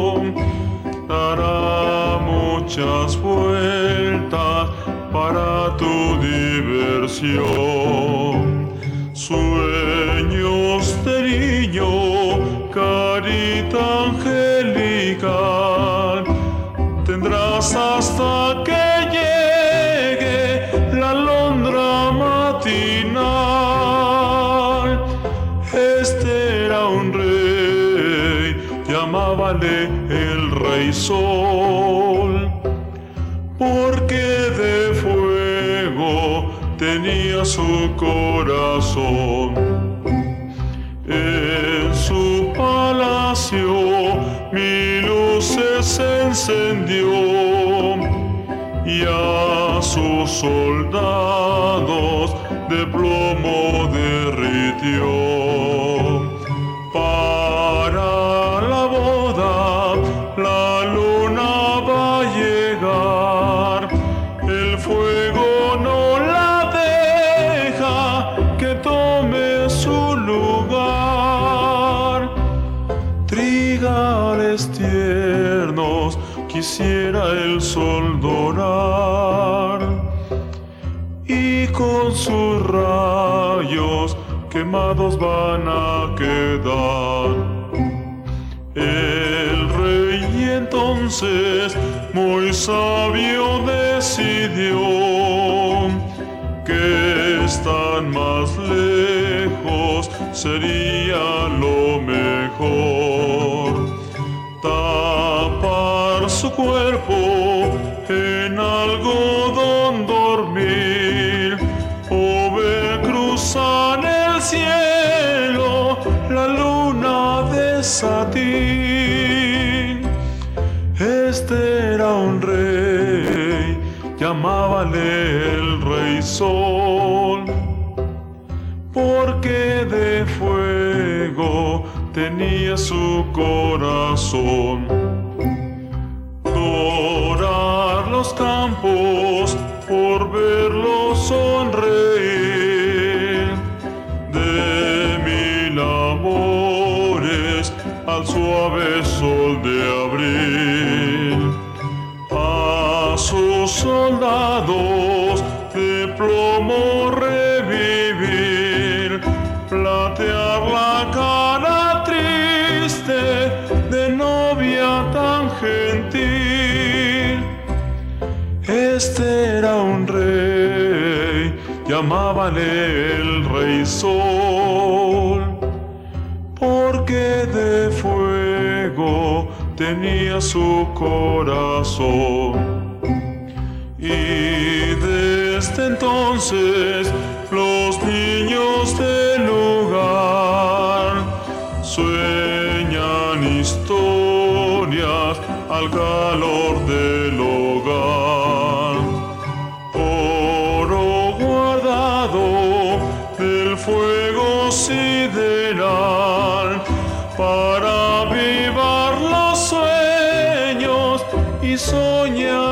dará muchas vueltas para tu diversión. Sueños de niño, carita angelical, tendrás hasta que llegue la alondra matinal. Este era un rey, llamábale el Rey Sol, porque de fuego tenía su corazón. En su palacio 1000 luces se encendió y a sus soldados de plomo derritió. Para la boda la luna va a llegar, el fuego no la deja que tome su lugar. Trigales tiernos quisiera el sol dorar, y con sus rayos quemados van a quedar. El rey entonces muy sabio decidió que están más lejos sería lo mejor. Tapar su cuerpo en algodón, dormir o ver cruzar el cielo la luna de satín. Este era un rey, llamábale el Rey Sol, porque de fuego tenía su corazón. Dorar los campos por verlos sonreír, de 1000 amores al suave sol de abril. A sus soldados de plomo revivir, platear la cara triste de novia tan gentil. Este era un rey, llamábale el Rey Sol, porque de fuego tenía su corazón. Y desde entonces los niños del lugar sueñan historias al calor del hogar. Oro guardado del fuego sideral para avivar los sueños y soñar.